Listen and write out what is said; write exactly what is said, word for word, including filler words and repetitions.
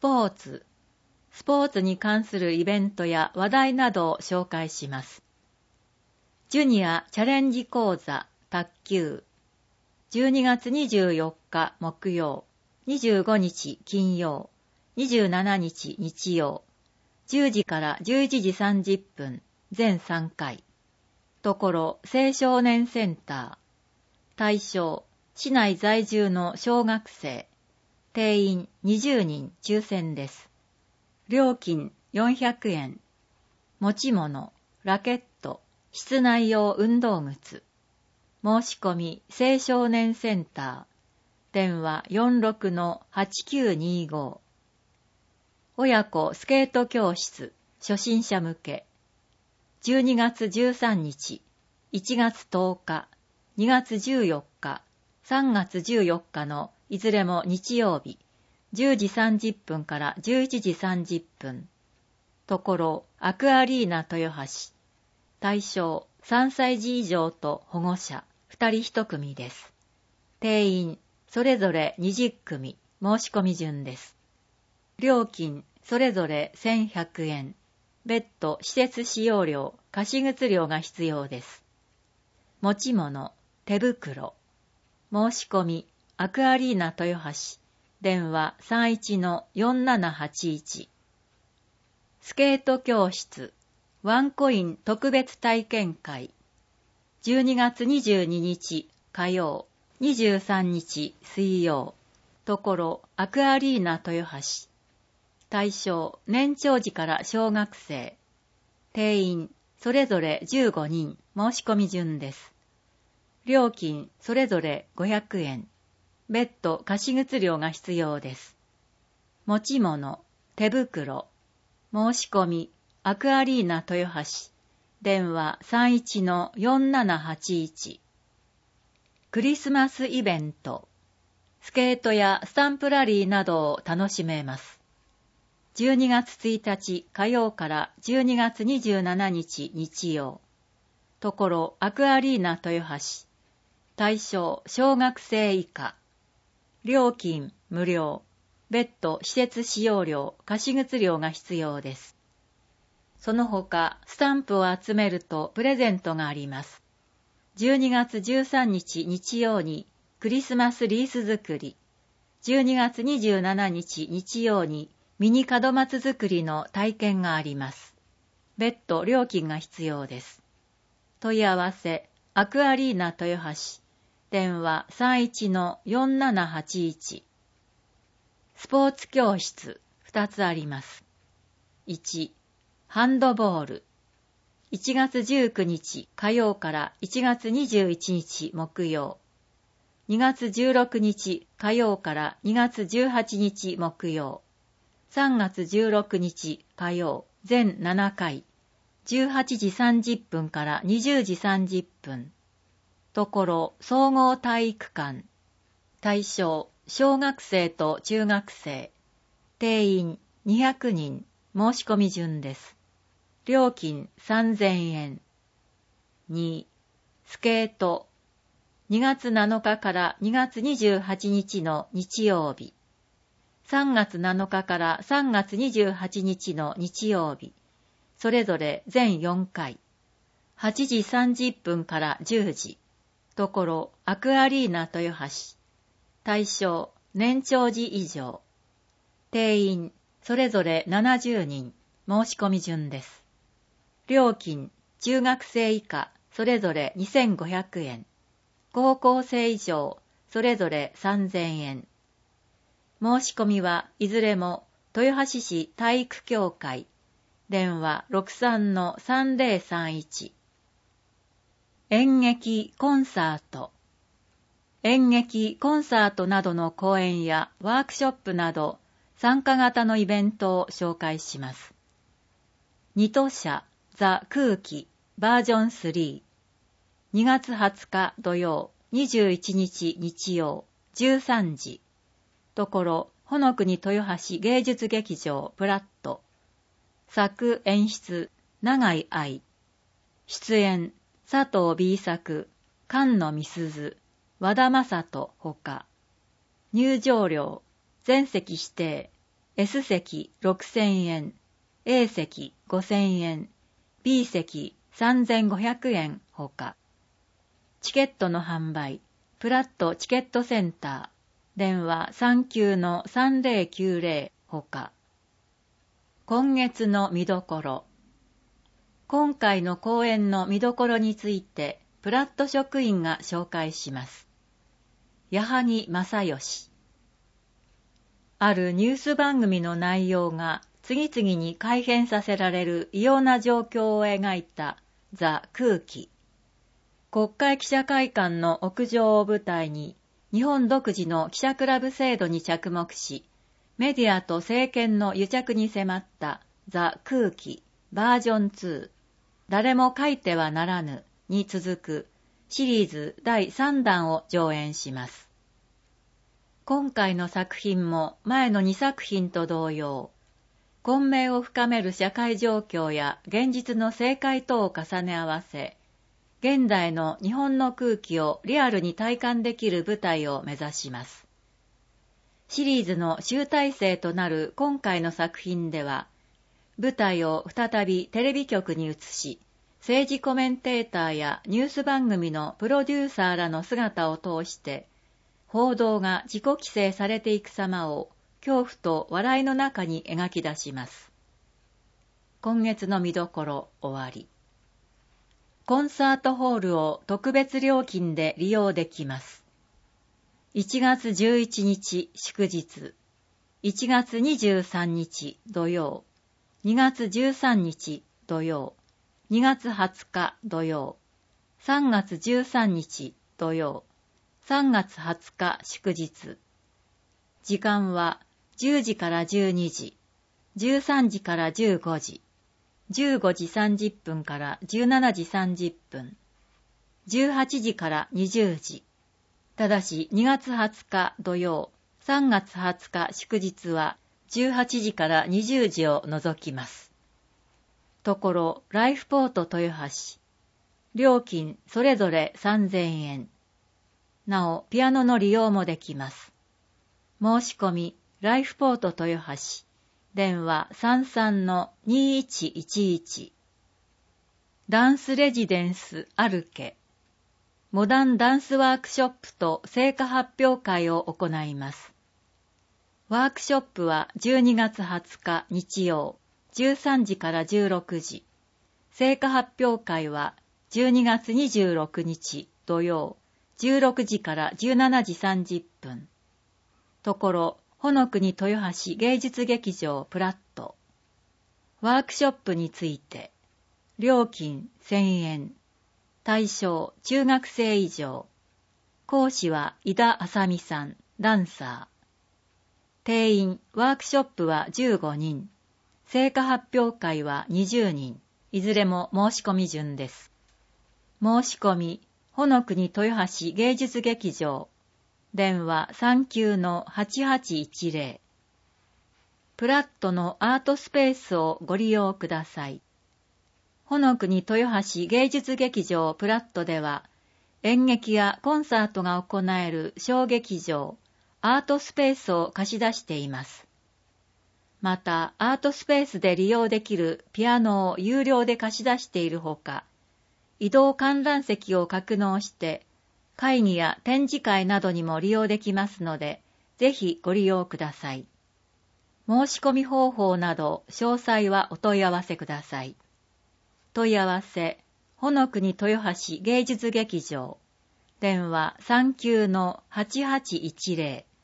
ポーツ。スポーツに関するイベントや話題などを紹介します。ジュニアチャレンジ講座卓球。じゅうにがつにじゅうよっか木曜、にじゅうごにち金曜、にじゅうしちにち日曜、じゅうじからじゅういちじさんじゅっぷん、全さんかい。ところ青少年センター。対象、市内在住の小学生。定員にじゅうにん抽選です。料金よんひゃくえん。持ち物、ラケット、室内用運動靴。申し込み青少年センター。電話 よんろくのはちきゅうにご。親子スケート教室、初心者向け。じゅうにがつじゅうさんにち、いちがつとおか、にがつじゅうよっか、さんがつじゅうよっかのいずれも日曜日、じゅうじさんじゅっぷんからじゅういちじさんじゅっぷん。ところアクアリーナ豊橋。対象さんさいじ以上と保護者ふたりいちくみです。定員それぞれにじゅっくみ、申し込み順です。料金それぞれせんひゃくえん。別途施設使用料、貸靴料が必要です。持ち物、手袋。申し込みアクアリーナ豊橋。電話 さんいちのよんななはちいち。スケート教室、ワンコイン特別体験会。じゅうにがつにじゅうににち火曜、にじゅうさんにち水曜。ところアクアリーナ豊橋。対象年長児から小学生。定員それぞれじゅうごにん、申し込み順です。料金それぞれごひゃくえん。別途貸靴料が必要です。持ち物、手袋。申し込みアクアリーナ豊橋。電話 さんいちのよんななはちいち。クリスマスイベント。スケートやスタンプラリーなどを楽しめます。じゅうにがつついたち火曜からじゅうにがつにじゅうしちにち日曜。ところアクアリーナ豊橋。対象小学生以下。料金無料。別途施設使用料、貸靴料が必要です。その他、スタンプを集めるとプレゼントがあります。じゅうにがつじゅうさんにち日曜にクリスマスリース作り。じゅうにがつにじゅうしちにち日曜にミニ門松作りの体験があります。別途料金が必要です。問い合わせ、アクアリーナ豊橋。電話 さんいちのよんななはちいち。スポーツ教室ふたつあります。いち、ハンドボール。いちがつじゅうくにち火曜からいちがつにじゅういちにち木曜。にがつじゅうろくにち火曜からにがつじゅうはちにち木曜。さんがつじゅうろくにち火曜、全ななかい。じゅうはちじさんじゅっぷんからにじゅうじさんじゅっぷん。ところ総合体育館。対象小学生と中学生。定員にひゃくにん、申し込み順です。料金さんぜんえん。に、スケート。にがつなのかからにがつにじゅうはちにちの日曜日。さんがつなのかからさんがつにじゅうはちにちの日曜日。それぞれ全よんかい。はちじさんじゅっぷんからじゅうじ。ところアクアリーナ豊橋。対象年長児以上。定員それぞれななじゅうにん、申し込み順です。料金中学生以下それぞれにせんごひゃくえん。高校生以上それぞれさんぜんえん。申し込みはいずれも豊橋市体育協会。電話 ろくさんのさんぜろさんいち。演劇コンサート。演劇コンサートなどの講演やワークショップなど参加型のイベントを紹介します。ニト社ザ・空気バージョンスリー。にがつはつか土曜、にじゅういちにち日曜、じゅうさんじ。ところ、ほのくに豊橋芸術劇場プラット。作演出、永井愛。出演、佐藤 B 作、菅野美鈴、和田正人ほか。入場料、全席指定。 S 席ろくせんえん、A 席ごせんえん、B 席さんぜんごひゃくえんほか。チケットの販売、プラットチケットセンター、電話 さんきゅうのさんぜろきゅうぜろ ほか。今月の見どころ。今回の公演の見どころについて、プラット職員が紹介します。矢作正義。あるニュース番組の内容が次々に改変させられる異様な状況を描いたザ・空気。国会記者会館の屋上を舞台に日本独自の記者クラブ制度に着目し、メディアと政権の癒着に迫ったザ・空気バージョンツー。誰も書いてはならぬに続くシリーズだいさんだんを上演します。今回の作品も前のにさく品と同様、混迷を深める社会状況や現実の正解等を重ね合わせ、現代の日本の空気をリアルに体感できる舞台を目指します。シリーズの集大成となる今回の作品では、舞台を再びテレビ局に移し、政治コメンテーターやニュース番組のプロデューサーらの姿を通して、報道が自己規制されていく様を恐怖と笑いの中に描き出します。今月の見どころ終わり。コンサートホールを特別料金で利用できます。いちがつじゅういちにち祝日、いちがつにじゅうさんにち土曜、にがつじゅうさんにち土曜、にがつはつか土曜、さんがつじゅうさんにち土曜、さんがつはつか祝日。時間はじゅうじからじゅうにじ、じゅうさんじからじゅうごじ、じゅうごじさんじゅっぷんからじゅうしちじさんじゅっぷん、じゅうはちじからにじゅうじ。ただしにがつはつか土曜、さんがつはつか祝日はじゅうはちじからにじゅうじを除きます。ところ、ライフポート豊橋。料金それぞれさんぜんえん。なお、ピアノの利用もできます。申し込み、ライフポート豊橋。電話 さんさんのにいちいちいち。ダンスレジデンスアルケ。モダンダンスワークショップと成果発表会を行います。ワークショップはじゅうにがつはつか日曜、じゅうさんじからじゅうろくじ。成果発表会はじゅうにがつにじゅうろくにち土曜、じゅうろくじからじゅうしちじさんじゅっぷん。ところ、ほのくに豊橋芸術劇場プラット。ワークショップについて、料金せんえん。対象中学生以上。講師は井田あさみさん、ダンサー。定員、ワークショップはじゅうごにん。成果発表会はにじゅうにん。いずれも申し込み順です。申し込み、ほのくに豊橋芸術劇場。電話 さんきゅうのはちはちいちぜろ。プラットのアートスペースをご利用ください。ほのくに豊橋芸術劇場プラットでは、演劇やコンサートが行える小劇場、アートスペースを貸し出しています。また、アートスペースで利用できるピアノを有料で貸し出しているほか、移動観覧席を格納して、会議や展示会などにも利用できますので、ぜひご利用ください。申し込み方法など詳細はお問い合わせください。問い合わせ、ほのくに豊橋芸術劇場。電話 さんきゅうのはちはちいちぜろ。